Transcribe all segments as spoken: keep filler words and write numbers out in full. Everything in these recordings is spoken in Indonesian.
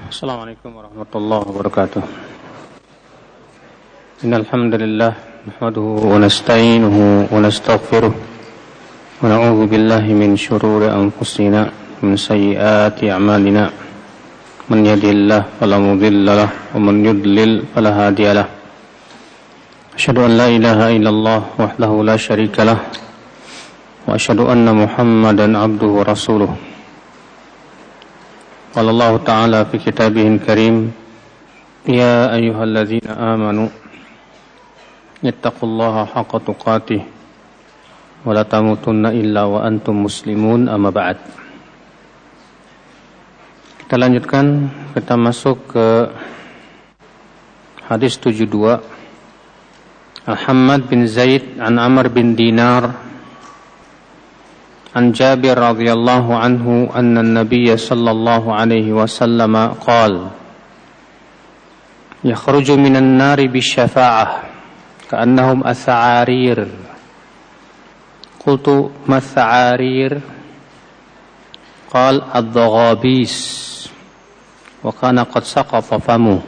Assalamualaikum warahmatullahi wabarakatuh. Innal hamdalillah nahmaduhu wa nasta'inuhu wa nastaghfiruh wa na'udzu billahi min shururi anfusina wa min sayyiati a'malina. Man yahdihillahu fala mudilla lahu wa man yudlil fala hadiya lahu. Asyhadu an la ilaha illallah wahdahu la syarika lahu wa asyhadu anna Muhammadan abduhu wa rasuluh. Qala Allah Ta'ala fi kitabihil karim, ya ayyuhalladzina amanu ittaqullaha haqqa tuqatih wa la tamutunna illa wa antum muslimun, amma ba'd. Kita lanjutkan, kita masuk ke hadis tujuh puluh dua. Al-Hammad bin Zaid an Amr bin Dinar an Jabir radhiyallahu anhu anna an-nabiy sallallahu alaihi wasallam qala yakhruju minan nari bisyafa'ah ka'annahum as-sa'arir. Qultu ma as-sa'arir? Qala ad-daghabis wa kana qad saqata famu.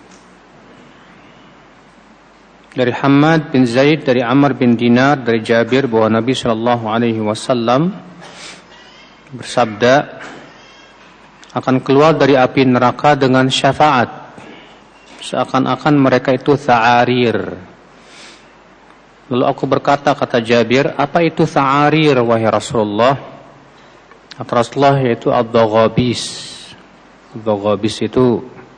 Dari Hammad bin Zaid, dari Amr bin Dinar, dari Jabir bahwa Nabi sallallahu alaihi wasallam bersabda, akan keluar dari api neraka dengan syafaat seakan-akan mereka itu sa'arir. Lalu aku berkata, kata Jabir, apa itu sa'arir wahai Rasulullah? Kata Rasulullah, yaitu ad-daghabis. Ad-daghabis itu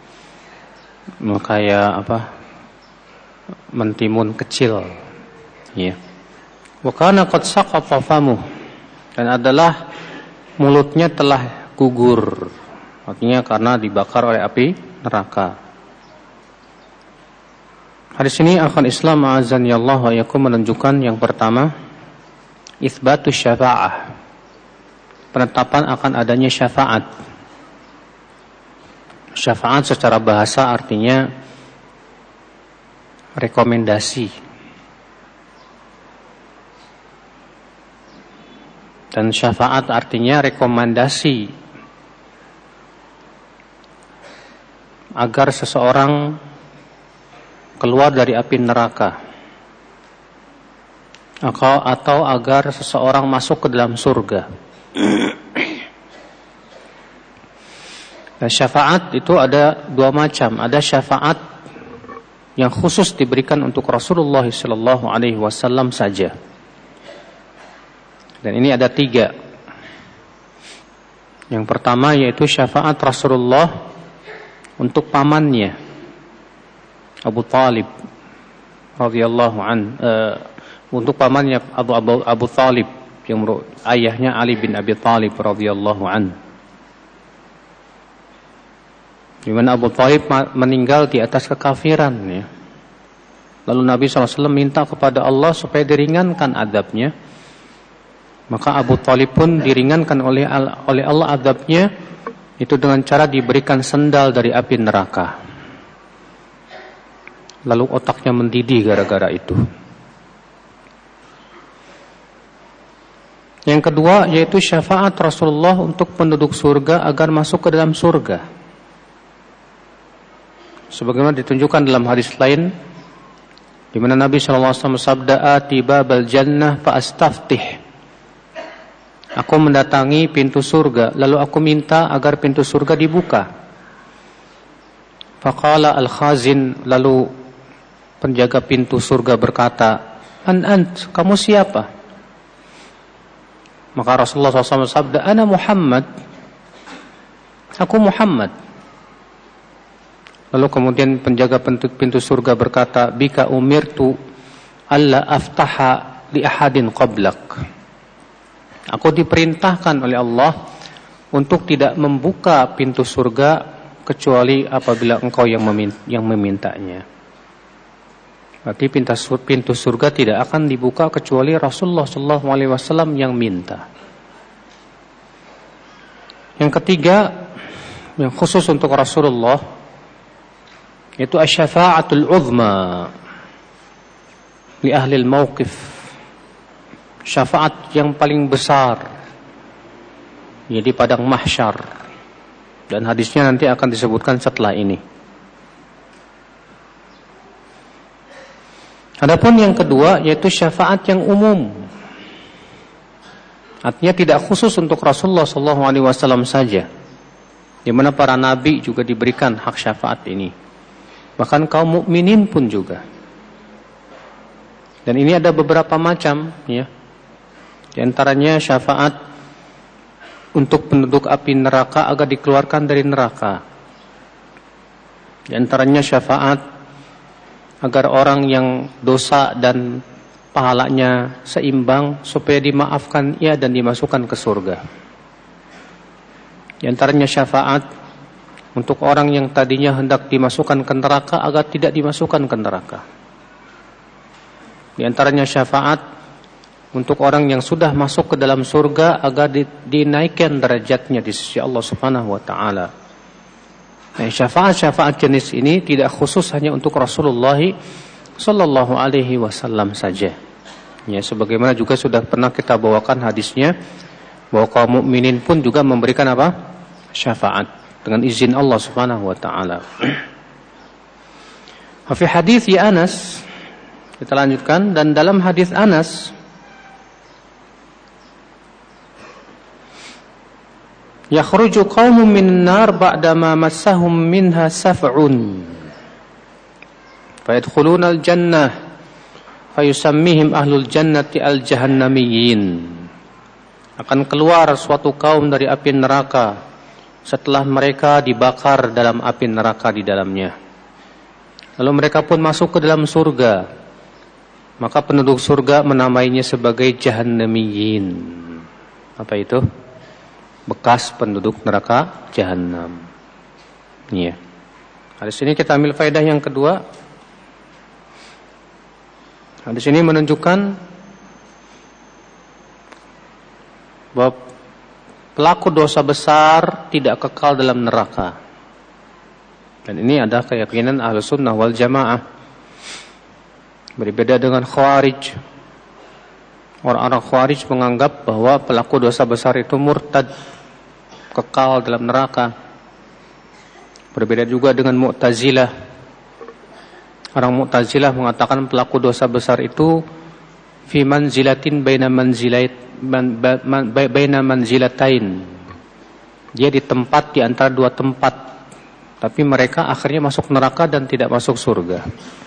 kayak apa? Mentimun kecil, ya. Wa kana qad saqata famuh, dan adalah mulutnya telah gugur, artinya karena dibakar oleh api neraka. Hadis ini akan Islam azani Allah wa yakum menunjukkan yang pertama, itsbatus syafa'ah, penetapan akan adanya syafaat. Syafaat secara bahasa artinya rekomendasi, dan syafaat artinya rekomendasi agar seseorang keluar dari api neraka atau, atau agar seseorang masuk ke dalam surga. Dan syafaat itu ada dua macam. Ada syafaat yang khusus diberikan untuk Rasulullah sallallahu alaihi wasallam saja. Dan ini ada tiga. Yang pertama yaitu syafaat Rasulullah untuk pamannya Abu Talib radhiyallahu an, uh, untuk pamannya Abu Abu, Abu Talib yang ayahnya Ali bin Abi Talib radhiyallahu an. Di mana Abu Talib meninggal di atas kekafiran, ya. Lalu Nabi shallallahu alaihi wasallam minta kepada Allah supaya diringankan adabnya. Maka Abu Talib pun diringankan oleh oleh Allah adabnya, itu dengan cara diberikan sendal dari api neraka. Lalu otaknya mendidih gara-gara itu. Yang kedua yaitu syafaat Rasulullah untuk penduduk surga agar masuk ke dalam surga. Sebagaimana ditunjukkan dalam hadis lain, di mana Nabi shallallahu alaihi wasallam bersabda, "Ati babal jannah fa astaftih." Aku mendatangi pintu surga, lalu aku minta agar pintu surga dibuka. Faqala al-khazin, lalu penjaga pintu surga berkata, "An ant, kamu siapa?" Maka Rasulullah shallallahu alaihi wasallam bersabda, "Ana Muhammad." Aku Muhammad. Lalu kemudian penjaga pintu, pintu surga berkata, "Bika umirtu alla aftaha li ahadin qablak." Aku diperintahkan oleh Allah untuk tidak membuka pintu surga kecuali apabila engkau yang meminta, yang memintanya. Berarti pintu surga tidak akan dibuka kecuali Rasulullah shallallahu alaihi wasallam yang minta. Yang ketiga, yang khusus untuk Rasulullah, itu asy-syafa'atul 'uzma li ahli al-mauqif, syafaat yang paling besar, jadi padang mahsyar, Dan hadisnya nanti akan disebutkan setelah ini. Adapun yang kedua yaitu syafaat yang umum. Artinya tidak khusus untuk Rasulullah shallallahu alaihi wasallam saja, di mana para nabi juga diberikan hak syafaat ini. Bahkan kaum mukminin pun juga. Dan ini ada beberapa macam, ya. Di antaranya syafaat untuk penduduk api neraka agar dikeluarkan dari neraka. Di antaranya syafaat agar orang yang dosa dan pahalanya seimbang supaya dimaafkan ia dan dimasukkan ke surga. Di antaranya syafaat untuk orang yang tadinya hendak dimasukkan ke neraka agar tidak dimasukkan ke neraka. Di antaranya syafaat untuk orang yang sudah masuk ke dalam surga agar di, dinaikkan derajatnya di sisi Allah Subhanahu wa taala. Nah, syafaat-syafaat jenis ini tidak khusus hanya untuk Rasulullah sallallahu alaihi wasallam saja. Ya, sebagaimana juga sudah pernah kita bawakan hadisnya bahwa kaum mukminin pun juga memberikan apa? Syafaat dengan izin Allah Subhanahu wa taala. Fi hadis ya Anas, kita lanjutkan, dan dalam hadis Anas yakhruju qaumun min nar ba'dama massahum minha saf'un fayadkhuluna al-jannah fayusammihim ahlul jannati al-jahannamiyyin. Akan keluar suatu kaum dari api neraka setelah mereka dibakar dalam api neraka di dalamnya. Lalu mereka pun masuk ke dalam surga. Maka penduduk surga menamainya sebagai jahannamiyyin. Apa itu? Bekas penduduk neraka Jahannam. Iya. Hadis ini kita ambil faedah yang kedua. Hadis ini menunjukkan bahwa pelaku dosa besar tidak kekal dalam neraka. Dan ini ada keyakinan Ahlus Sunnah wal Jamaah. Berbeda dengan Khawarij. Orang-orang Khawarij menganggap bahwa pelaku dosa besar itu murtad, kekal dalam neraka. Berbeda juga dengan Mu'tazilah. Orang Mu'tazilah mengatakan pelaku dosa besar itu fi manzilatin baina manzilait baina manzilatain. Dia di tempat di antara dua tempat. Tapi mereka akhirnya masuk neraka dan tidak masuk surga.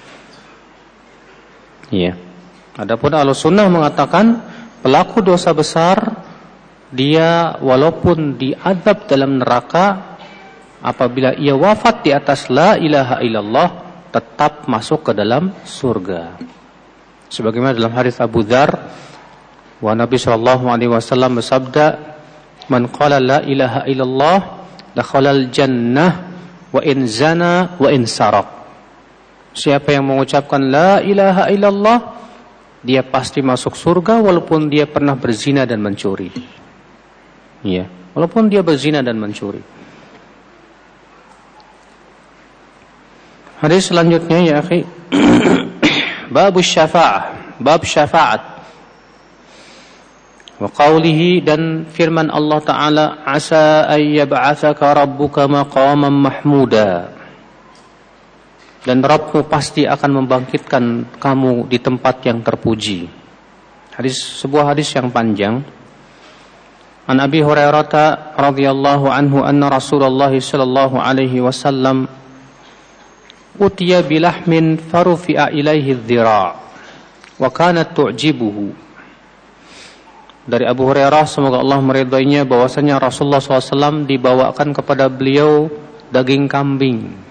Iya. Adapun Ahlussunnah mengatakan pelaku dosa besar dia walaupun diazab dalam neraka, apabila ia wafat di atas la ilaha illallah tetap masuk ke dalam surga. Sebagaimana dalam hadis Abu Dzar, wa Nabi sallallahu alaihi wasallam bersabda, "Man qala la ilaha illallah dakhalal jannah wa in zana wa in saraq." Siapa yang mengucapkan la ilaha illallah, dia pasti masuk surga walaupun dia pernah berzina dan mencuri. Iya, walaupun dia berzina dan mencuri. Hadis selanjutnya ya akhi. Bab syafa'ah, bab syafaat. Wa qawlihi, dan firman Allah Ta'ala, asa ay yab'atsaka rabbuka maqaman mahmuda. Dan Rabbmu pasti akan membangkitkan kamu di tempat yang terpuji. Hadis, sebuah hadis yang panjang. An Abi Hurairah radhiyallahu anhu anna Rasulullah sallallahu alaihi wasallam utiya bilahmin farufi'a ilaihi dhira' wa kanat tu'jibuhu. Dari Abu Hurairah, semoga Allah meridainya, bahwasanya Rasulullah shallallahu alaihi wasallam dibawakan kepada beliau daging kambing.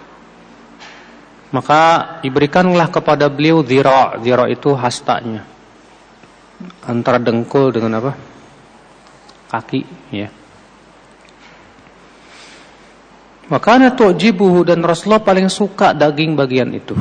Maka diberikanlah kepada beliau dhira'. Dhira' itu hastanya, antara dengkul dengan apa? Kaki, ya. Makanya tu'jibuhu, dan Rasulullah paling suka daging bagian itu.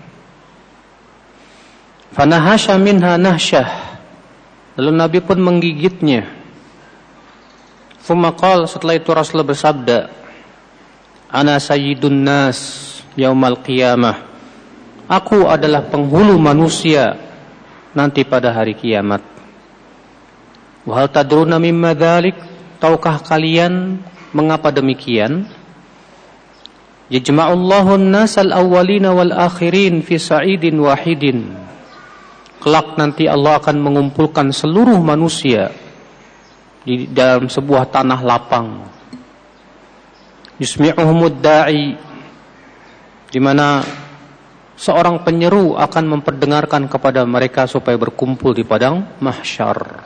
Fanahasha minha nahsyah, lalu Nabi pun menggigitnya. Tsumma qala, setelah itu Rasulullah bersabda, ana sayyidun nas yaumal qiyamah, aku adalah penghulu manusia nanti pada hari kiamat. Wa hal tadruna mimma dzalik, tahukah kalian Mengapa demikian? Yajma'ullahu an-nasal awwalina wal akhirin fi sa'idin wahidin. Kelak nanti Allah akan mengumpulkan seluruh manusia di dalam sebuah tanah lapang. Yusmi'uhumud da'i, di mana seorang penyeru akan memperdengarkan kepada mereka supaya berkumpul di padang mahsyar.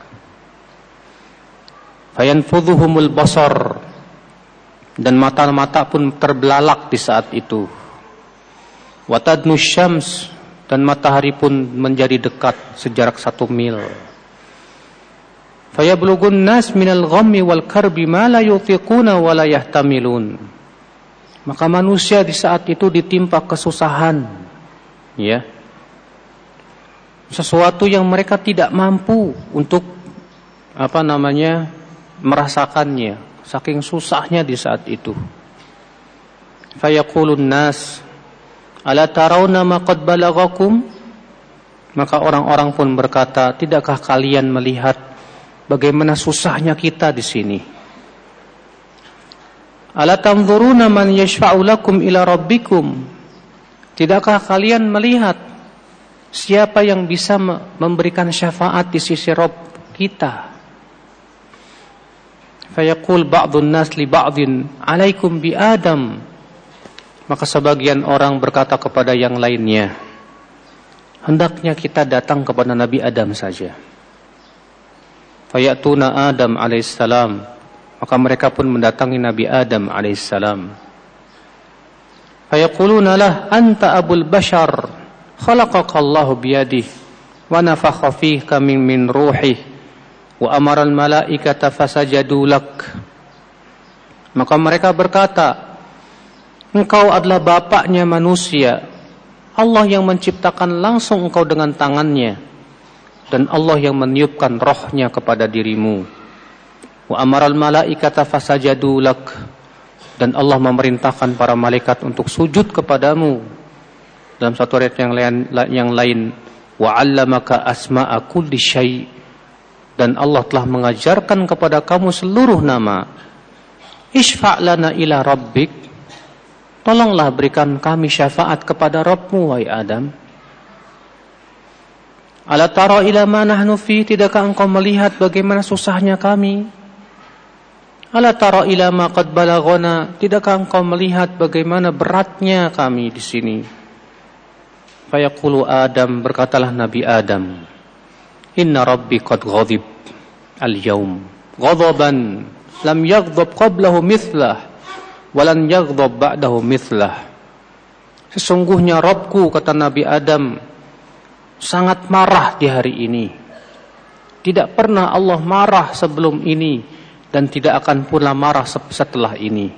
Fayanfudhuhumul basar, dan mata-mata pun terbelalak di saat itu. Watadnu syams, dan matahari pun menjadi dekat sejarak satu mil. Fayablughun nas minal ghammi wal karbi ma la yutiquna wa la yahtamilun. Maka manusia di saat itu ditimpa kesusahan, ya, sesuatu yang mereka tidak mampu untuk apa namanya merasakannya, saking susahnya di saat itu. Fayaqulun nas ala tarawna ma qad balaghakum, maka orang-orang pun berkata, tidakkah kalian melihat bagaimana susahnya kita di sini? Ala tanzuruna man yashfa'u lakum ila rabbikum, tidakkah kalian melihat siapa yang bisa memberikan syafaat di sisi Rabb kita? Fayaqul ba'dun nas li ba'din alaikum bi Adam, maka sebagian orang berkata kepada yang lainnya, hendaknya kita datang kepada Nabi Adam saja. Fayatuna Adam alaihissalam, maka mereka pun mendatangi Nabi Adam alaihissalam. Fayaquluna lah anta abul bashar khalaqakallahu biyadihi wa nafakha fika min min ruhihi wa amaral malaikata fasajadu lak. Maka mereka berkata, engkau adalah bapaknya manusia, Allah yang menciptakan langsung engkau dengan tangannya, dan Allah yang meniupkan rohnya kepada dirimu. Wa amaral malaikata fasajadu lak, dan Allah memerintahkan para malaikat untuk sujud kepadamu. Dalam satu ayat yang lain, yang lain wa 'allamaka asma'a kulli syai', dan Allah telah mengajarkan kepada kamu seluruh nama. Isfa' lana ila rabbik, tolonglah berikan kami syafaat kepada Rabbmu, wahai Adam. Ala tara ila ma nahnu fi, tidakkah engkau melihat bagaimana susahnya kami? Ala tara ila ma qad balaghana, tidakkah engkau melihat bagaimana beratnya kami di sini? Fayaqulu Adam, berkatalah Nabi Adam, inna rabbi qad ghadib al-yawm ghadaban lam yaghdab qablahu mithlah walan yaghdab ba'dahu mithlah. Sesungguhnya Rabbku, kata Nabi Adam, sangat marah di hari ini. Tidak pernah Allah marah sebelum ini, dan tidak akan pula marah setelah ini.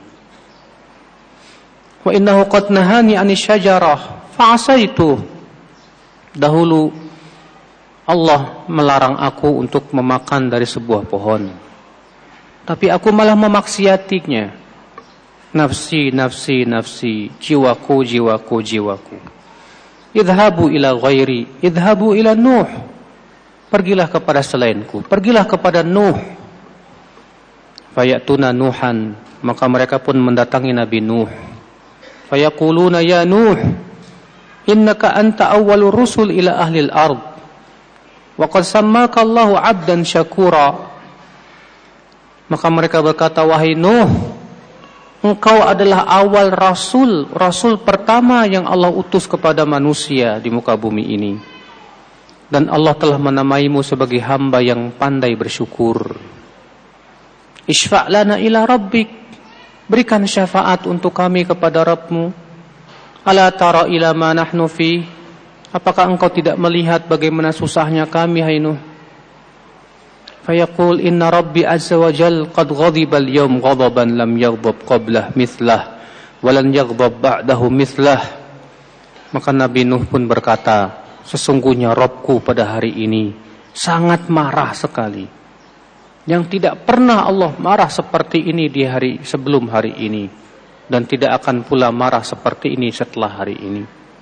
Wa innahu qad nahani 'ani syajarah fa'asaitu. Dahulu Allah melarang aku untuk memakan dari sebuah pohon, tapi aku malah memaksiatinya. Nafsi, nafsi, nafsi, jiwaku, jiwaku, jiwaku. Idhabu ila ghairi, idhabu ila Nuh. Pergilah kepada selainku, pergilah kepada Nuh. Fayatuna Nuhan, maka mereka pun mendatangi Nabi Nuh. Fayaquluna ya Nuh, innaka anta awwalur rusul ila ahlil ard. Wa qad sammaka Allahu 'abdan syakura. Maka mereka berkata, wahai Nuh, engkau adalah awal rasul, rasul pertama yang Allah utus kepada manusia di muka bumi ini. Dan Allah telah menamaimu sebagai hamba yang pandai bersyukur. Isfa' lana ila rabbik, berikan syafaat untuk kami kepada Rabbmu. Ala tara ila ma nahnu fi, apakah engkau tidak melihat bagaimana susahnya kami, hai Nuh? Fayaqul inna rabbi azza wa jal qad ghadiba al-yawm ghadaban lam yaghdab qablah mithlah wa lan yaghdab ba'dahu mithlah. Maka Nabi Nuh pun berkata, sesungguhnya Rabbku pada hari ini sangat marah sekali, yang tidak pernah Allah marah seperti ini di hari sebelum hari ini, dan tidak akan pula marah seperti ini setelah hari ini.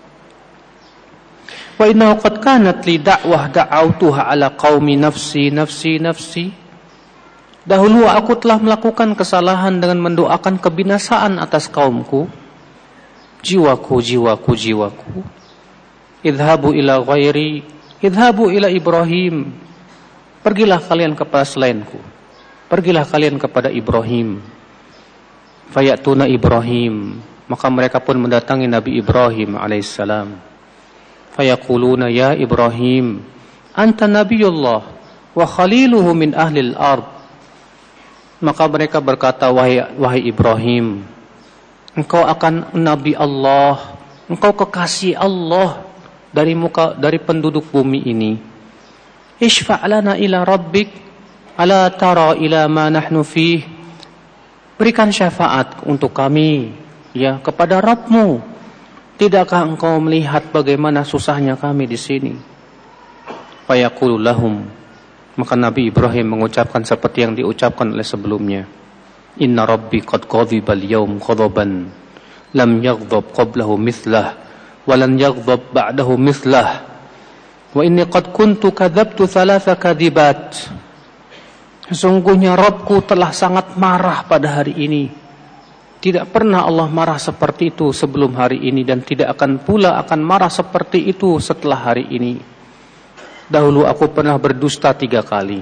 Wa innahu qad kanat li da'wah da'awtuha ala qaumi nafsi nafsi nafsi Dahulu aku telah melakukan kesalahan dengan mendoakan kebinasaan atas kaumku. Jiwaku, jiwaku, jiwaku. Idhabu ila ghairi, idhabu ila Ibrahim. Pergilah kalian kepada selainku. Pergilah kalian kepada Ibrahim. Fayatuna Ibrahim. Maka mereka pun mendatangi Nabi Ibrahim alaihissalam. Fayaquluna ya Ibrahim, anta nabiyullah wa khaliluhu min ahlil ard. Maka mereka berkata, wahai, wahai Ibrahim, engkau akan Nabi Allah, engkau kekasih Allah dari muka dari penduduk bumi ini. Ishfa' lana ila rabbik, ala tara ila ma nahnu fih. Berikan syafaat untuk kami, ya, kepada Rabbmu. Tidakkah engkau melihat bagaimana susahnya kami di sini? Fayaqulu lahum. Maka Nabi Ibrahim mengucapkan seperti yang diucapkan oleh sebelumnya. Inna rabbi qad ghadiba al-yawm ghadaban lam yaghdab qablahu mithlah wa lan yaghdab ba'dahu mithlah wa inni qad kuntu kadzabtu thalatha kadzibat. Sesungguhnya Rabbku telah sangat marah pada hari ini. Tidak pernah Allah marah seperti itu sebelum hari ini, dan tidak akan pula akan marah seperti itu setelah hari ini. Dahulu aku pernah berdusta tiga kali.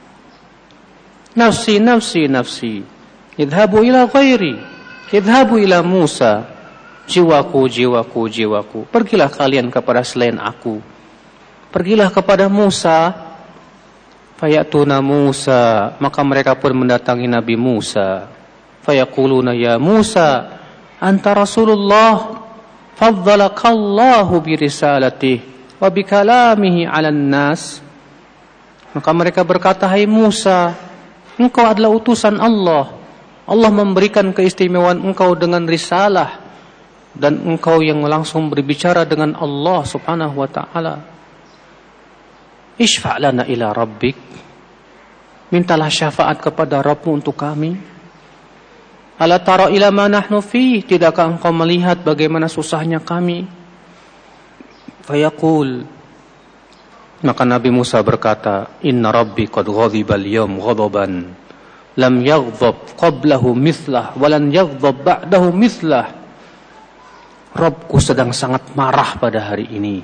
Nafsi, nafsi, nafsi. Idhabu ila ghairi. Idhabu ila Musa. Jiwaku, jiwaku, jiwaku. Pergilah kalian kepada selain aku. Pergilah kepada Musa. Fayatuna Musa. Maka mereka pun mendatangi Nabi Musa. Fayaquluna ya Musa, anta Rasulullah. Faddalakallahu birisalatih. Wa bikalamihi 'alan nas. Maka mereka berkata, hai Musa, engkau adalah utusan Allah. Allah memberikan keistimewaan engkau dengan risalah, dan engkau yang langsung berbicara dengan Allah subhanahu wa ta'ala. Ishfa' lana ila rabbik. Mintalah syafaat kepada Rabbmu untuk kami. Ala tara ila ma nahnu fih. Tidakkah engkau melihat bagaimana susahnya kami? Fayaqul. Maka Nabi Musa berkata, Inna rabbi qad ghadiba al-yawm ghadaban lam yaghdab qablahu mithlah wa lan yaghdab ba'dahu mithlah. Rabbku sedang sangat marah pada hari ini.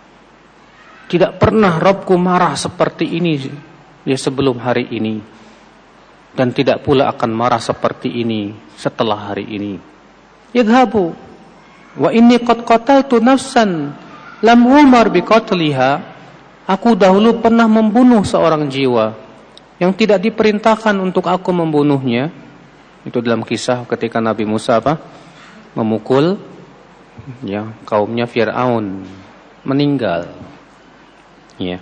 Tidak pernah Rabbku marah seperti ini ya sebelum hari ini, dan tidak pula akan marah seperti ini setelah hari ini. Idhabu wa inni qad qataltu nafsan lam umar biqatliha. Aku dahulu pernah membunuh seorang jiwa yang tidak diperintahkan untuk aku membunuhnya. Itu dalam kisah ketika Nabi Musa apa? Memukul ya kaumnya Fir'aun, meninggal. Ya.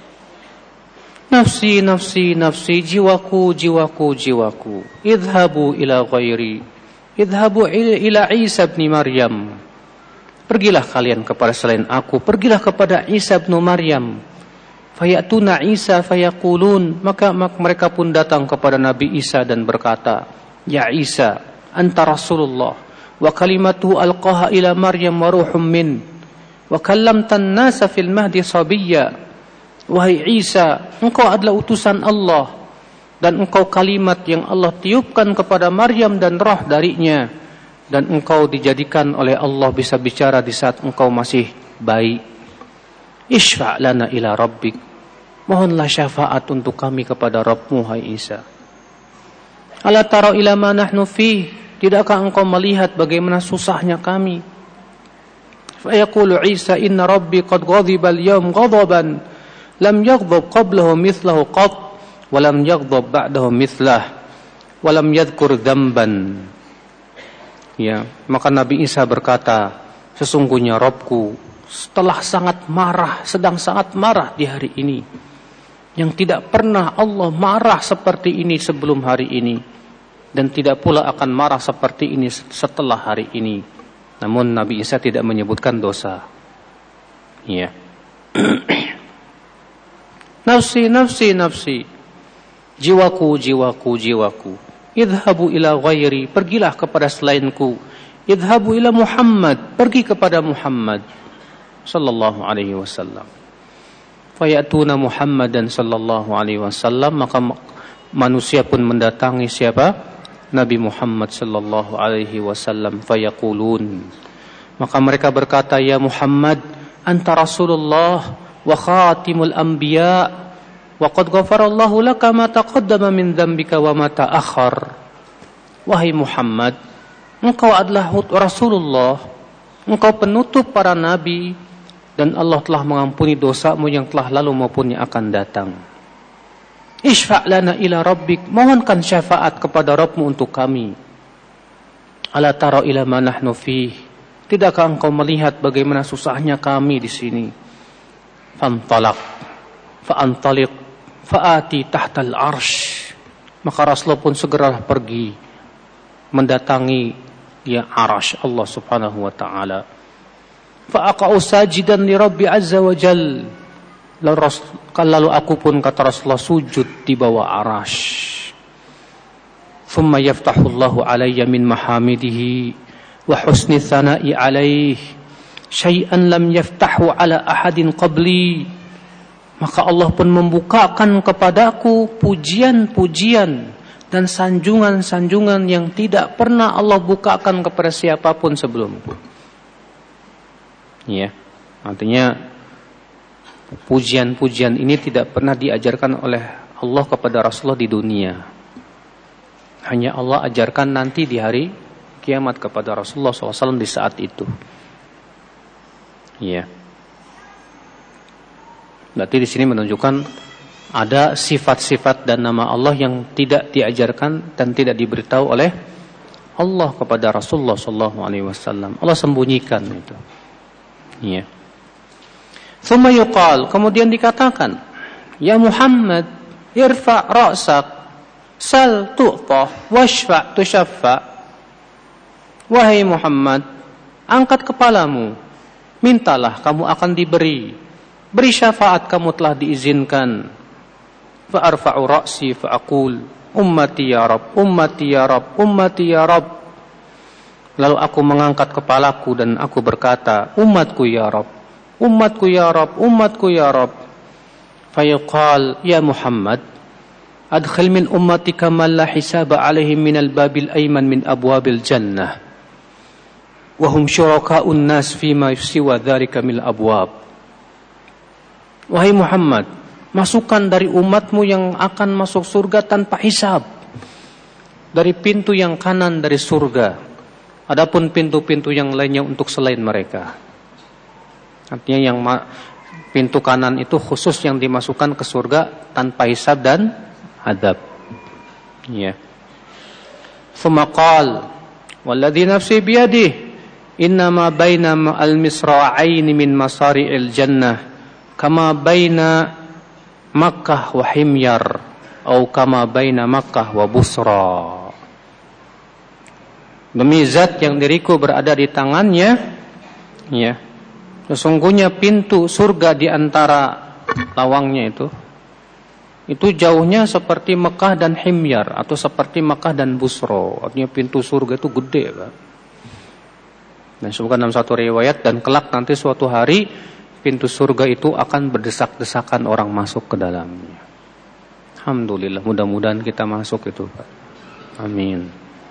Nafsi, nafsi, nafsi, jiwaku, jiwaku, jiwaku. Idhabu ila ghairi. Idhabu ila Isa bin Maryam. Pergilah kalian kepada selain aku. Pergilah kepada Isa bin Maryam. Fayatuna Isa fayaqulun. Maka, maka mereka pun datang kepada Nabi Isa dan berkata, Ya Isa, anta Rasulullah. Wa kalimatuhu alqaha ila Maryam wa ruhum min. Wa kallamtan nasa fil mahdi sabiyya. Wahai Isa, engkau adalah utusan Allah, dan engkau kalimat yang Allah tiupkan kepada Maryam dan roh darinya. Dan engkau dijadikan oleh Allah bisa bicara di saat engkau masih bayi. Ishfa' lana ila rabbik. Mohonlah syafaat untuk kami kepada Rabbmu, hai Isa. Ala tara ila ma nahnu fih. Tidakkah engkau melihat bagaimana susahnya kami? Fa yaqulu Isa, inna rabbi qad ghadiba al-yawm ghadaban lam yaghdab qablahu mithlahu qat wa lam yaghdab ba'dahu mithlah wa lam yadhkur dhanban. Ya, maka Nabi Isa berkata, sesungguhnya Rabbku telah sangat marah, sedang sangat marah di hari ini, yang tidak pernah Allah marah seperti ini sebelum hari ini, dan tidak pula akan marah seperti ini setelah hari ini. Namun Nabi Isa tidak menyebutkan dosa. Ya. Nafsi, nafsi, nafsi. Jiwaku, jiwaku, jiwaku. Idhabu ila ghairi. Pergilah kepada selainku. Idhabu ila Muhammad. Pergi kepada Muhammad sallallahu alaihi wasallam. Fayatuna Muhammadan sallallahu alaihi wasallam. Maka manusia pun mendatangi siapa? Nabi Muhammad sallallahu alaihi wasallam. Fayaqulun, maka mereka berkata, ya Muhammad, anta Rasulullah wa khatimul anbiya wa qad ghafarallahu laka ma taqaddama min dzambika wa ma ta'akhkhar. Wahai Muhammad, engkau adalah Rasulullah, engkau penutup para nabi, dan Allah telah mengampuni dosamu yang telah lalu maupun yang akan datang. Ishfa' lana ila rabbik, mohonkan syafaat kepada Rabbmu untuk kami. Ala tara ila ma nahnu fih, tidakkah engkau melihat bagaimana susahnya kami di sini? Fantalaq fa'antaliq fa'ati tahtal arsh, maka Rasulullah pun segeralah pergi mendatangi ya arash Allah subhanahu wa ta'ala. Fa'aqa'u sajidan li Rabbi azza wa jal, lalu aku pun kata Rasulullah sujud di bawah arash. Thumma yaftahu Allahu alayya min mahamidihi wa husni thana'i alayh syai'an lam yaftahu ala ahadin qabli, maka Allah pun membukakan kepadaku pujian-pujian dan sanjungan-sanjungan yang tidak pernah Allah bukakan kepada siapapun sebelumku. Ya, artinya pujian-pujian ini tidak pernah diajarkan oleh Allah kepada Rasulullah di dunia. Hanya Allah ajarkan nanti di hari kiamat kepada Rasulullah shallallahu alaihi wasallam di saat itu. Ya. Berarti di sini menunjukkan ada sifat-sifat dan nama Allah yang tidak diajarkan dan tidak diberitahu oleh Allah kepada Rasulullah sallallahu alaihi wasallam. Allah sembunyikan itu. Ya. Tsumma yuqal, kemudian dikatakan, ya Muhammad, irfa' ra'sak, sal tu'ta, washfa' tushaffa. Wahai Muhammad, angkat kepalamu, mintalah kamu akan diberi. Beri syafaat kamu telah diizinkan. Fa arfa'u ra'si fa aqul ummati ya Rabb, ummati ya Rabb, ummati ya Rabb. Lalu aku mengangkat kepalaku dan aku berkata, umatku ya Rabb, umatku ya Rabb, umatku ya Rabb. Fa yuqal ya Muhammad, adkhil min ummatika man la hisaba alaihim min al-babil ayman min abwabil jannah wa hum syuraka'un nas fima siwa dzalika min abwab. Wahai Muhammad, masukkan dari umatmu yang akan masuk surga tanpa hisab dari pintu yang kanan dari surga. Adapun pintu-pintu yang lainnya untuk selain mereka. Artinya yang ma- pintu kanan itu khusus yang dimasukkan ke surga tanpa hisab dan adab. Ya. Tsumma qala, walladzi nafsi biyadihi innama baina al-misra'ain min masari'il jannah kama baina Makkah wa Himyar atau kama baina Makkah wa Busra. Demi zat yang diriku berada di tangannya, ya, sesungguhnya pintu surga di antara lawangnya itu itu jauhnya seperti Mekah dan Himyar atau seperti Mekah dan Busra. Artinya pintu surga itu gede, Pak. Dan disebutkan dalam satu riwayat, dan kelak nanti suatu hari pintu surga itu akan berdesak-desakan orang masuk ke dalamnya. Alhamdulillah, mudah-mudahan kita masuk itu, Pak. Amin.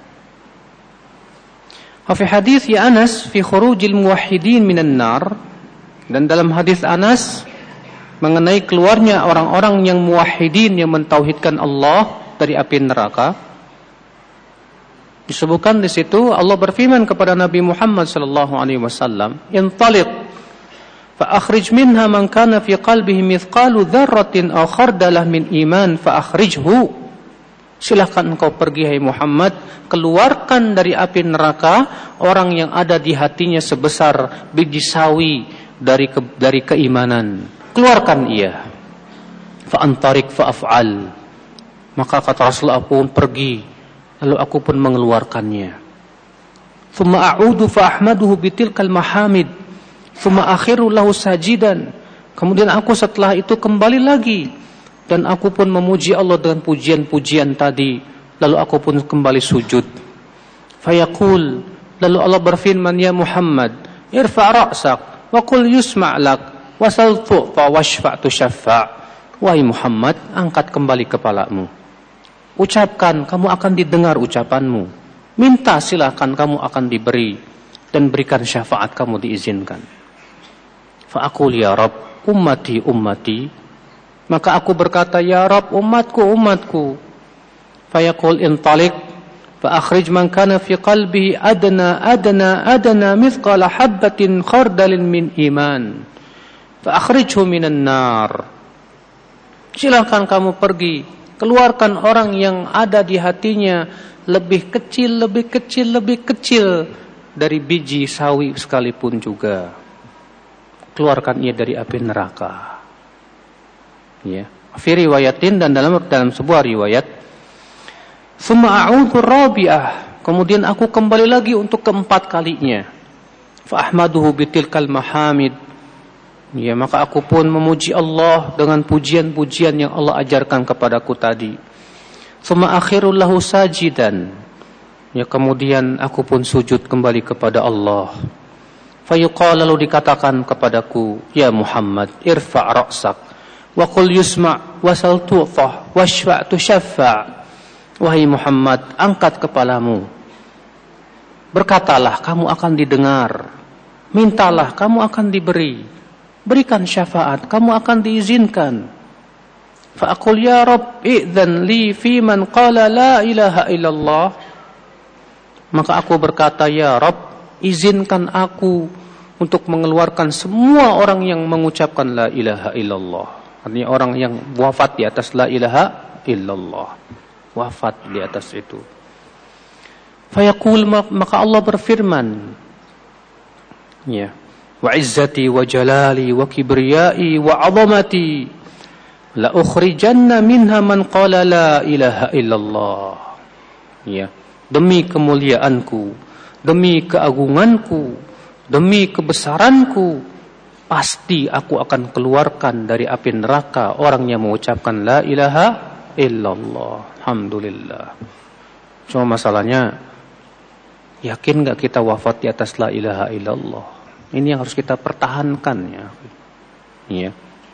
Fi hadis ya Anas fi khurujil muwahhidin minan nar, dan dalam hadis Anas mengenai keluarnya orang-orang yang muwahhidin yang mentauhidkan Allah dari api neraka, disebutkan di situ Allah berfirman kepada Nabi Muhammad sallallahu alaihi wasallam, "Intaliq fa akhrij minha man kana fi qalbihi mithqalu dzarratin aw khardalah min iman fa akhrijhu." Silahkan engkau pergi hai Muhammad, keluarkan dari api neraka orang yang ada di hatinya sebesar biji sawi dari ke, dari keimanan. Keluarkan ia. Fa antarik fa af'al. Maka kata Rasulullah pun pergi, lalu aku pun mengeluarkannya. Thumma a'udu fa ahmaduhu bitilkal mahamid. Thumma akhiru lahu sajidan. Kemudian aku setelah itu kembali lagi dan aku pun memuji Allah dengan pujian-pujian tadi. Lalu aku pun kembali sujud. Fayaqul, lalu Allah berfirman, ya Muhammad, irfa' ra'sak wa qul yusma' lak wasal tu'fa washfa' tushaffa'. Wahai Muhammad, angkat kembali kepalamu, Ucapkan, kamu akan didengar ucapanmu. Minta, silakan, kamu akan diberi. Dan berikan syafaat, kamu diizinkan. Fa'aqul ya Rabb, ummati ummati. Maka aku berkata, ya Rabb, umatku umatku. Fayaqul intalik, fa'akhrij man kana fi qalbihi adna adna adna mithqala habbatin khardalin min iman. Fa'akhrijhu minan nar. Silakan kamu pergi, keluarkan orang yang ada di hatinya lebih kecil, lebih kecil, lebih kecil dari biji sawi sekalipun juga. Keluarkan ia dari api neraka. Ya. Fi riwayatin, dan dalam dalam sebuah riwayat, "Tsumma a'udzu rabi'ah." Kemudian aku kembali lagi untuk keempat kalinya. Fa ahmaduhu bitilkal mahamid. Ya, maka aku pun memuji Allah dengan pujian-pujian yang Allah ajarkan kepadaku tadi. Tsumma akhirul lahu sajidan. Ya, kemudian aku pun sujud kembali kepada Allah. Fayuqal, lalu dikatakan kepadaku, ya Muhammad, irfa' ra'sak wa qul yusma' wa sal tu'tah washfa' tushaffa'. Wahai Muhammad, angkat kepalamu. Berkatalah, kamu akan didengar. Mintalah, kamu akan diberi. Berikan syafaat, kamu akan diizinkan. Fa'aqul ya Rabb, i'dzan li fi man qala la ilaha illallah. Maka aku berkata, ya Rabb, izinkan aku untuk mengeluarkan semua orang yang mengucapkan la ilaha illallah. Artinya orang yang wafat di atas la ilaha illallah. Wafat di atas itu. Fayaqul, maka Allah berfirman, ya, wa izzati wa jalali wa kibriyai wa 'azamati la ukhrijanna minha man qala la ilaha illallah. Ya, demi kemuliaanku, demi keagunganku, demi kebesaranku, pasti aku akan keluarkan dari api neraka orang yang mengucapkan la ilaha illallah. Alhamdulillah. Cuma masalahnya, yakin gak kita wafat di atas la ilaha illallah? Ini yang harus kita pertahankan, ya. Iya.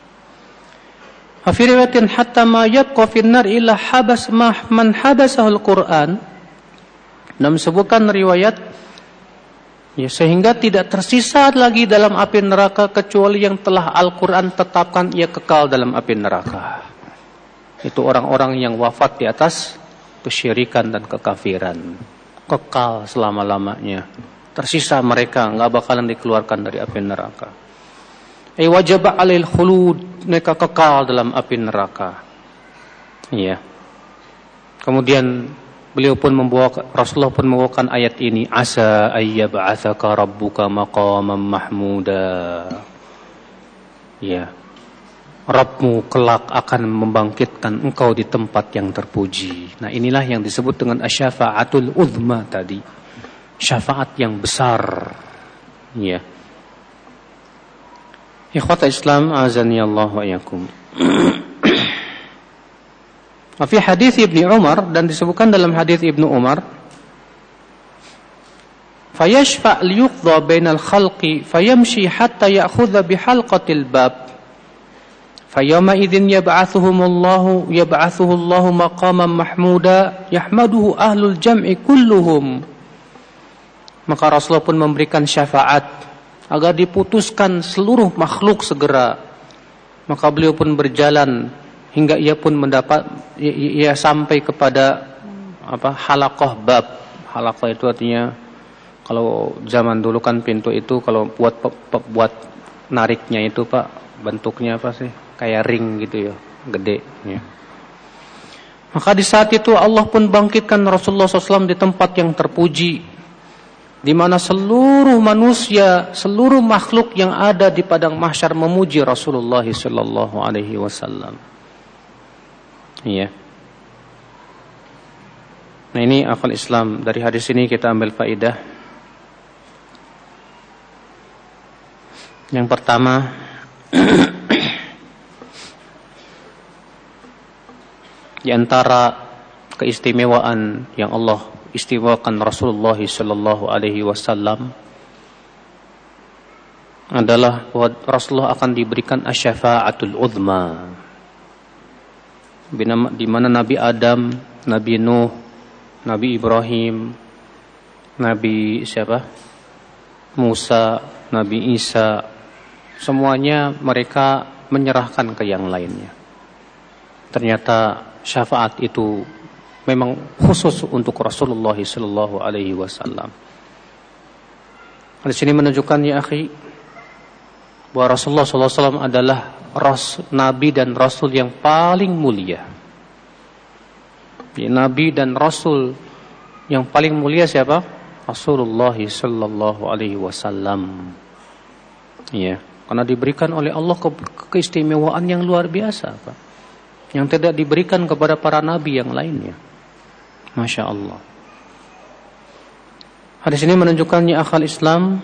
Fi riwayatin hatta ma yabqa fin nar illa habas man habasahul Qur'an. Dalam sebutan riwayat, ya, sehingga tidak tersisa lagi dalam api neraka kecuali yang telah Al-Qur'an tetapkan ia kekal dalam api neraka. Itu orang-orang yang wafat di atas kesyirikan dan kekafiran, kekal selama-lamanya. Tersisa mereka, enggak bakalan dikeluarkan dari api neraka. Ay wajaba 'alail khulud, mereka kekal dalam api neraka. Iya. Kemudian beliau pun membawa, Rasulullah pun membawakan ayat ini, asa ayyab'atsaka rabbuka maqaman mahmuda. Ya. Rabbmu kelak akan membangkitkan engkau di tempat yang terpuji. Nah, inilah yang disebut dengan asyafa'atul uzma tadi. Syafaat yang besar. Ya. Ikhwata Islam, azani Allah wa iyyakum. Fi hadis Ibnu Umar, dan disebutkan dalam hadis Ibnu Umar, fayashfa' liyuqdha bainal khalqi fayamshi hatta ya'khudha bihalqatil bab fayawma idzin yab'athuhumullahu yab'athuhullahu maqaman mahmuda yahmaduhu ahlul jam'i kulluhum. Maka Rasulullah pun memberikan syafaat agar diputuskan seluruh makhluk segera. Maka beliau pun berjalan hingga ia pun mendapat, ia sampai kepada apa, halaqah bab. Halaqah itu artinya, kalau zaman dulu kan pintu itu kalau buat buat nariknya itu Pak, bentuknya apa sih? Kayak ring gitu ya, gede ya. Maka di saat itu Allah pun bangkitkan Rasulullah shallallahu alaihi wasallam di tempat yang terpuji, di mana seluruh manusia, seluruh makhluk yang ada di padang mahsyar memuji Rasulullah sallallahu alaihi wasallam. Iya. Nah, ini akal Islam. Dari hadis ini kita ambil faedah. Yang pertama, di antara keistimewaan yang Allah istimewakan Rasulullah sallallahu alaihi wasallam adalah bahwa Rasulullah akan diberikan asyafa'atul uzma, di mana Nabi Adam Nabi Nuh, Nabi Ibrahim, Nabi siapa? Musa, Nabi Isa, semuanya mereka menyerahkan ke yang lainnya. Ternyata syafaat itu memang khusus untuk Rasulullah sallallahu alaihi wasallam. Di sini menunjukkan ya akhi bahwa Rasulullah sallallahu alaihi wasallam adalah ras, nabi dan rasul yang paling mulia. Ya, nabi dan rasul yang paling mulia siapa? Rasulullah sallallahu alaihi wasallam. Ya, karena diberikan oleh Allah ke, keistimewaan yang luar biasa, Pak. Yang tidak diberikan kepada para nabi yang lainnya. Masya Allah. Hadis ini menunjukkannya akal Islam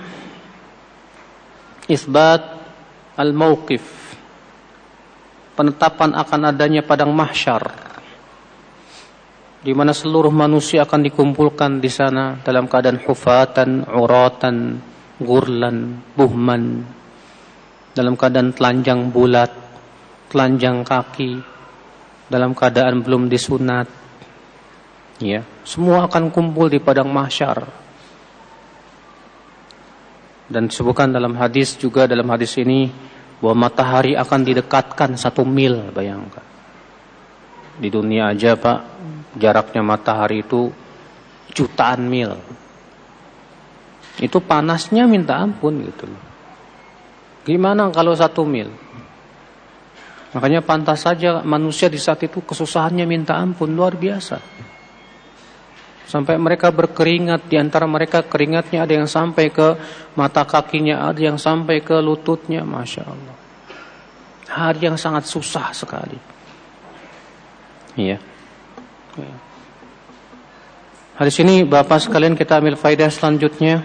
isbat al-mauqif, penetapan akan adanya padang mahsyar di mana seluruh manusia akan dikumpulkan di sana dalam keadaan hufatan, uratan, gurlan, buhman, dalam keadaan telanjang bulat, telanjang kaki, dalam keadaan belum disunat. Ya, semua akan kumpul di padang mahsyar. Dan disebutkan dalam hadis juga, dalam hadis ini bahwa matahari akan didekatkan satu mil, bayangkan. Di dunia aja Pak, jaraknya matahari itu jutaan mil. Itu panasnya minta ampun gitu loh. Gimana kalau satu mil? Makanya pantas saja manusia di saat itu kesusahannya minta ampun, luar biasa. Sampai mereka berkeringat, di antara mereka keringatnya ada yang sampai ke mata kakinya, ada yang sampai ke lututnya, Masya Allah. Hari yang sangat susah sekali. Iya. Hadis ini Bapak sekalian kita ambil faedah selanjutnya.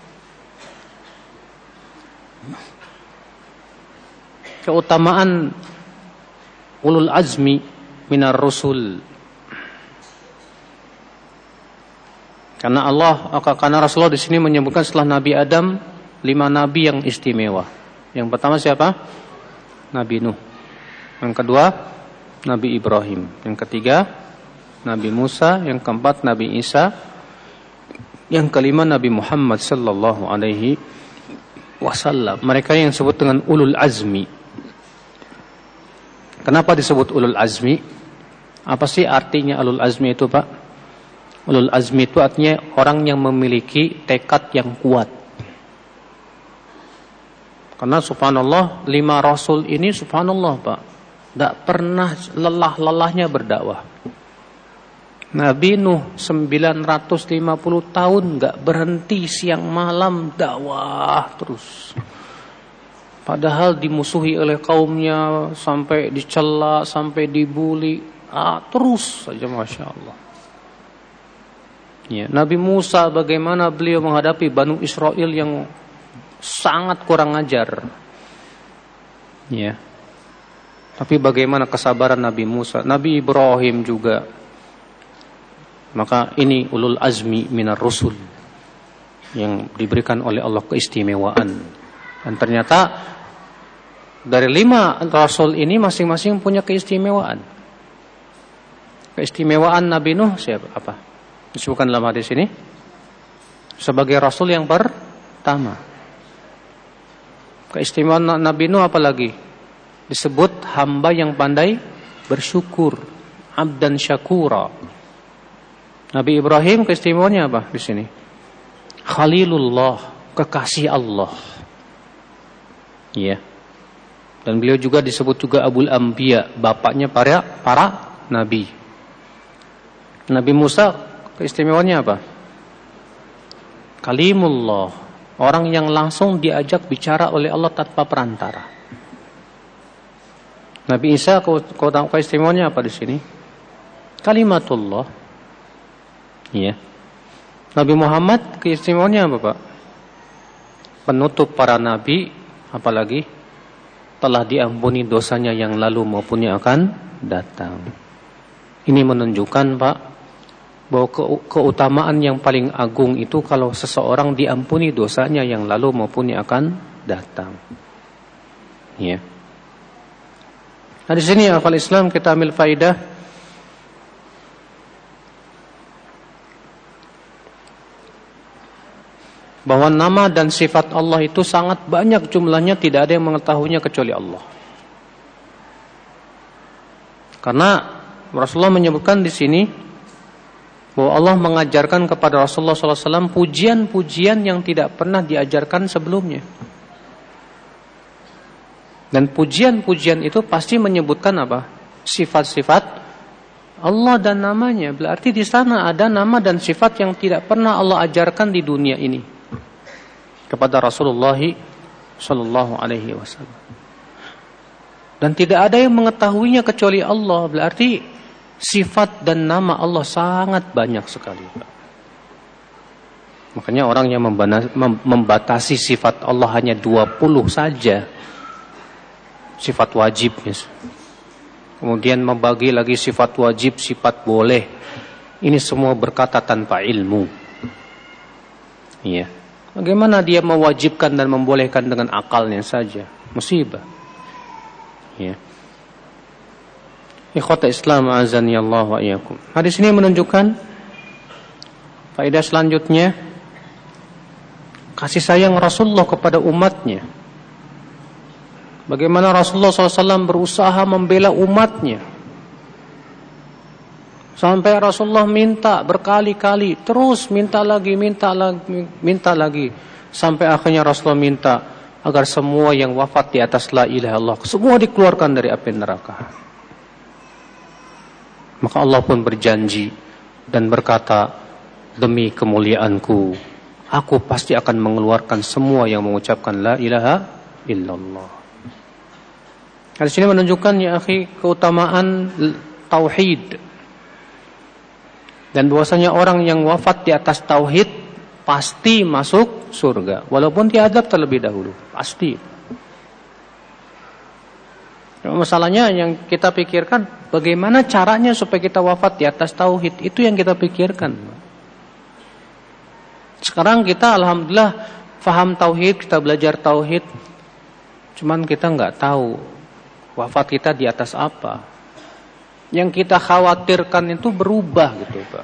Keutamaan ulul azmi minar rusul. Karena Allah, karena Rasulullah di sini menyebutkan setelah Nabi Adam lima nabi yang istimewa. Yang pertama siapa? Nabi Nuh. Yang kedua Nabi Ibrahim. Yang ketiga Nabi Musa. Yang keempat Nabi Isa. Yang kelima Nabi Muhammad sallallahu alaihi wasallam. Mereka yang disebut dengan ulul azmi. Kenapa disebut ulul azmi? Apa sih artinya ulul azmi itu, Pak? Ulul azmi itu artinya orang yang memiliki tekad yang kuat. Karena subhanallah, lima rasul ini subhanallah Pak, tidak pernah lelah-lelahnya berdakwah. Nabi Nuh sembilan ratus lima puluh tahun gak berhenti siang malam dakwah terus. Padahal dimusuhi oleh kaumnya, sampai dicela, sampai dibuli, ah, terus saja Masya Allah. Ya, Nabi Musa bagaimana beliau menghadapi Banu Israel yang sangat kurang ajar. Ya. Tapi bagaimana kesabaran Nabi Musa, Nabi Ibrahim juga. Maka ini ulul azmi minar rusul yang diberikan oleh Allah keistimewaan. Dan ternyata dari lima rasul ini masing-masing punya keistimewaan. Keistimewaan Nabi Nuh siapa? Apa? Disebutkan dalam hadis ini sebagai rasul yang pertama. Keistimewaan Nabi Nuh apalagi? Disebut hamba yang pandai bersyukur, abdan syakura. Nabi Ibrahim keistimewaannya apa di sini? Khalilullah, kekasih Allah. Iya. Dan beliau juga disebut juga Abul Anbiya, bapaknya para para nabi. Nabi Musa keistimewaannya apa? Kalimullah, orang yang langsung diajak bicara oleh Allah tanpa perantara. Nabi Isa keistimewaannya apa di sini? Kalimatullah. Iya. Nabi Muhammad keistimewaannya apa, Pak? Penutup para nabi, apalagi telah diampuni dosanya yang lalu maupun yang akan datang. Ini menunjukkan, Pak, bahwa ke- keutamaan yang paling agung itu kalau seseorang diampuni dosanya yang lalu maupun yang akan datang. Ya. Nah, di sini akal Islam kita ambil faidah bahwa nama dan sifat Allah itu sangat banyak jumlahnya, tidak ada yang mengetahuinya kecuali Allah. Karena Rasulullah menyebutkan di sini bahwa Allah mengajarkan kepada Rasulullah shallallahu alaihi wasallam pujian-pujian yang tidak pernah diajarkan sebelumnya. Dan pujian-pujian itu pasti menyebutkan apa? Sifat-sifat Allah dan namanya. Berarti di sana ada nama dan sifat yang tidak pernah Allah ajarkan di dunia ini kepada Rasulullah sallallahu alaihi wasallam. Dan tidak ada yang mengetahuinya kecuali Allah. Berarti sifat dan nama Allah sangat banyak sekali. Makanya orang yang membatasi sifat Allah hanya dua puluh saja, sifat wajibnya. Kemudian membagi lagi sifat wajib, sifat boleh. Ini semua berkata tanpa ilmu. Iya. Bagaimana dia mewajibkan dan membolehkan dengan akalnya saja? Musibah. Iya. Ikhwata Islam azani Allah wa iyyakum. Hadis ini menunjukkan faedah selanjutnya, kasih sayang Rasulullah kepada umatnya. Bagaimana Rasulullah shallallahu alaihi wasallam berusaha membela umatnya. Sampai Rasulullah minta berkali-kali, terus minta lagi, minta lagi, minta lagi. Sampai akhirnya Rasulullah minta agar semua yang wafat di atas la ilaha illallah, semua dikeluarkan dari api neraka. Maka Allah pun berjanji dan berkata, demi kemuliaanku, aku pasti akan mengeluarkan semua yang mengucapkan la ilaha illallah. Hadis ini menunjukkan ya akhi keutamaan tauhid dan bahwasanya orang yang wafat di atas tauhid pasti masuk surga walaupun diadab terlebih dahulu, pasti. Masalahnya yang kita pikirkan bagaimana caranya supaya kita wafat di atas tauhid, itu yang kita pikirkan. Sekarang kita alhamdulillah faham tauhid, kita belajar tauhid, cuman kita nggak tahu wafat kita di atas apa. Yang kita khawatirkan itu berubah gitu, Pak.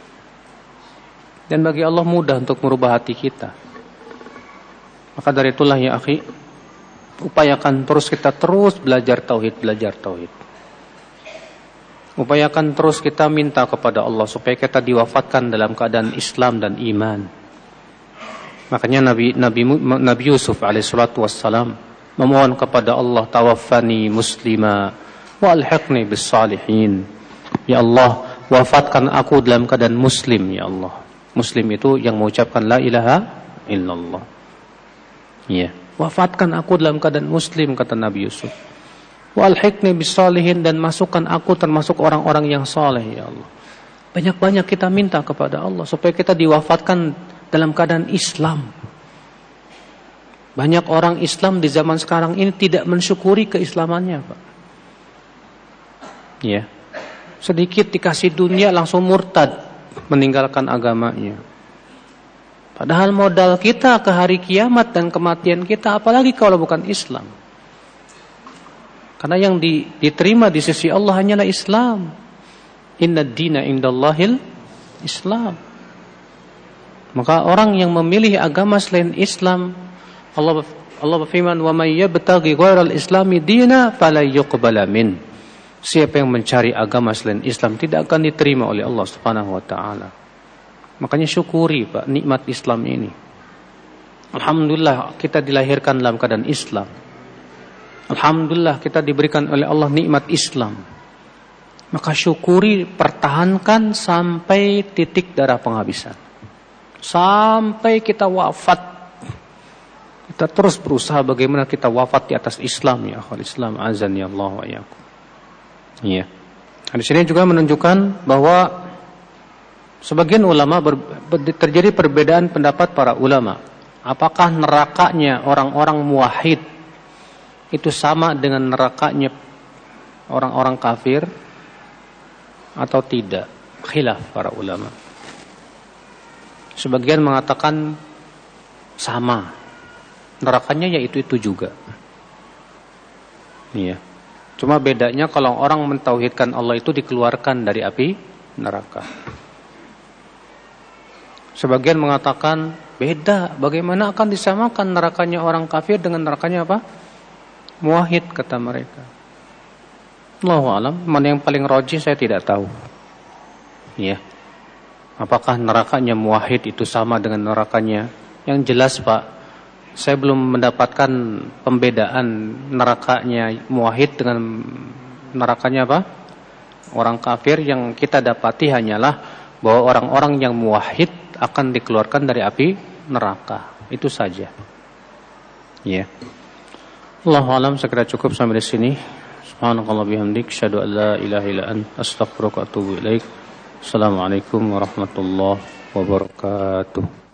Dan bagi Allah mudah untuk merubah hati kita. Maka dari itulah ya akhi, upayakan terus kita terus belajar tauhid, belajar tauhid. Upayakan terus kita minta kepada Allah supaya kita diwafatkan dalam keadaan Islam dan iman. Makanya Nabi Nabi Nabi Yusuf alaihissalatu wassalam memohon kepada Allah, tawaffani muslima wa alhiqni bis salihin. Ya Allah, wafatkan aku dalam keadaan muslim ya Allah. Muslim itu yang mengucapkan la ilaha illallah. Ya, wafatkan aku dalam keadaan muslim, kata Nabi Yusuf. Wa alhiqni bis salihin, dan masukkan aku termasuk orang-orang yang saleh ya Allah. Banyak-banyak kita minta kepada Allah supaya kita diwafatkan dalam keadaan Islam. Banyak orang Islam di zaman sekarang ini tidak mensyukuri keislamannya, Pak. Ya. Sedikit dikasih dunia langsung murtad, meninggalkan agamanya. Padahal modal kita ke hari kiamat dan kematian kita, apalagi kalau bukan Islam. Karena yang di, diterima di sisi Allah hanyalah Islam. Inna ad-dina indallahil Islam. Maka orang yang memilih agama selain Islam, Allah Allah berfirman, "Wa may yabtaghi ghairal islami dina fala yuqbala min." Siapa yang mencari agama selain Islam tidak akan diterima oleh Allah Subhanahu wa taala. Makanya syukuri, Pak, nikmat Islam ini. Alhamdulillah kita dilahirkan dalam keadaan Islam. Alhamdulillah kita diberikan oleh Allah nikmat Islam. Maka syukuri, pertahankan sampai titik darah penghabisan. Sampai kita wafat. Kita terus berusaha bagaimana kita wafat di atas Islam ya akhwal Islam azani Allah wa iyyakum. Iya. Di sini juga menunjukkan bahwa sebagian ulama ber, ber, terjadi perbedaan pendapat para ulama. Apakah nerakanya orang-orang muwahhid itu sama dengan nerakanya orang-orang kafir atau tidak? Khilaf para ulama. Sebagian mengatakan sama. Nerakanya yaitu itu juga. Iya. Cuma bedanya kalau orang mentauhidkan Allah itu dikeluarkan dari api neraka. Sebagian mengatakan Beda. Bagaimana akan disamakan nerakanya orang kafir dengan nerakanya apa? Muwahhid, kata mereka. Allahu alam, mana yang paling rajih saya tidak tahu. Ya. Apakah nerakanya muwahhid itu sama dengan nerakanya? Yang jelas, Pak, saya belum mendapatkan pembedaan nerakanya muwahhid dengan nerakanya apa? Orang kafir. Yang kita dapati hanyalah bahwa orang-orang yang muwahhid akan dikeluarkan dari api neraka. Itu saja. Ya. Allahu a'lam, sekira cukup sampai di sini. Subhanakallah bihamdik, asyhadu an la ilaha illa anta, astaghfiruka wa atubu ilaik. Assalamualaikum warahmatullahi wabarakatuh.